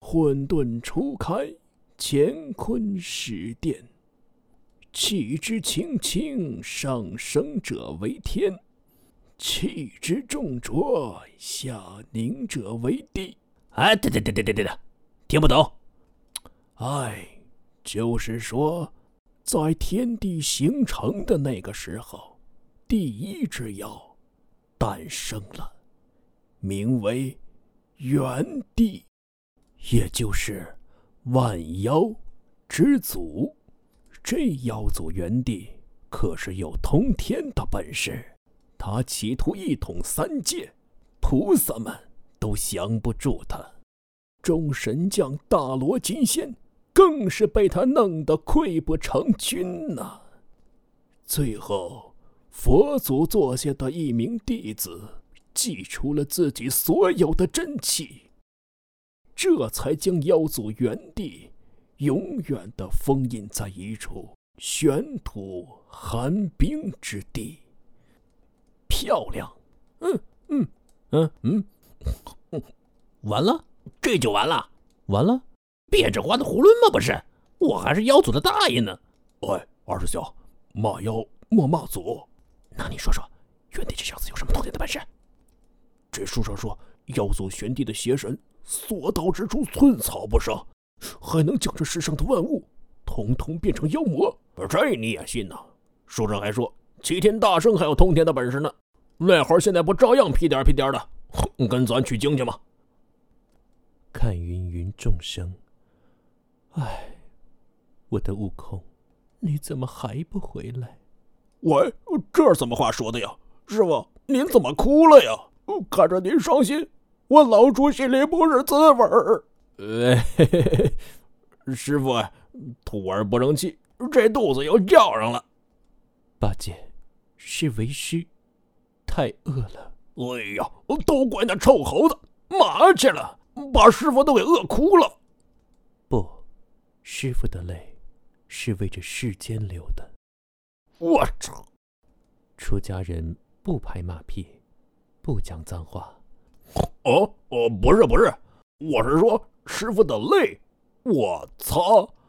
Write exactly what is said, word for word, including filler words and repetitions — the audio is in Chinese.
混沌初开，乾坤始奠。气之轻轻，上升者为天；气之重浊，下凝者为地。 哎，对对对对对对，听不懂。 哎，就是说，在天地形成的那个时候，第一只妖诞生了，名为元帝，也就是万妖之祖。这妖祖元帝可是有通天的本事，他企图一统三界，菩萨们都降不住他。众神将大罗金仙更是被他弄得溃不成军呐、啊。最后，佛祖座下的一名弟子祭出了自己所有的真气，这才将妖祖元帝永远地封印在一处玄土寒冰之地。漂亮，嗯嗯嗯嗯， 完了，这就完了， 完了， 变着花的囫囵吗？不是，我还是妖祖的大爷呢。 喂，二师兄，骂妖莫骂祖。 那你说说，元帝这小子有什么通天的本事？ 这书上说，妖祖玄帝的邪神所到之处寸草不生，还能将这世上的万物统统变成妖魔。 这你也信呐？书上还说，齐天大圣还有通天的本事呢。那会儿现在不照样屁颠屁颠的，跟咱取经去吗？ 看芸芸众生，唉，我的悟空，你怎么还不回来？ 喂，这怎么话说的呀？师傅，您怎么哭了呀？看着您伤心，我老猪心里不是滋味儿。 呃，嘿嘿嘿，师傅，徒儿不争气，这肚子又叫上了。 八戒，是为师太饿了。 哎呀，都怪那臭猴子骂去了，把师傅都给饿哭了。 不，师傅的泪是为这世间流的。 我操！ 出家人不拍马屁，不讲脏话。 哦哦，不是不是，我是说师傅的泪。我操！